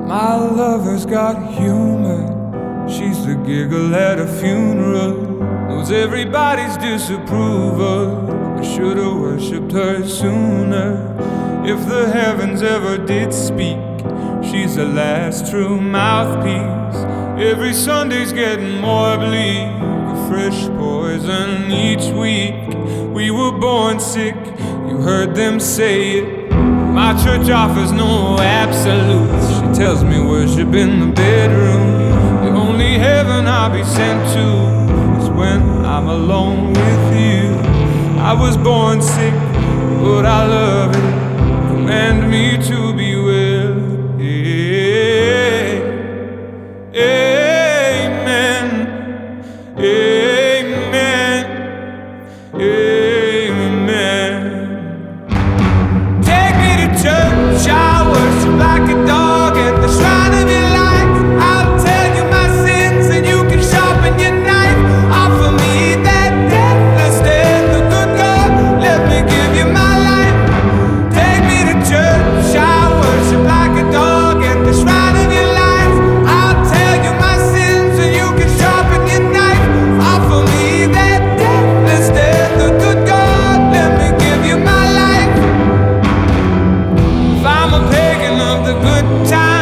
My lover's got humor. She's the giggle at a funeral. Knows everybody's disapproval. I should've worshipped her sooner. If the heavens ever did speak, she's the last true mouthpiece. Every Sunday's getting more bleak, a fresh poison each week. We were born sick, you heard them say it. My church offers no absolutes. She tells me worship in the bedroom. The only heaven I'll be sent to is when I'm alone with you. I was born sick, but I love it. Command me to be well. Amen. Amen. Amen. Take me to church, I worship like a dog at the shrine of your light. I'll tell you my sins and you can sharpen your knife. Offer me that deathless death, the good God, let me give you my life. Take me to church, I worship like a dog at the shrine of your light. I'll tell you my sins and you can sharpen your knife. Offer me that deathless death, the good God, let me give you my life. If I'm a pagan of the good time,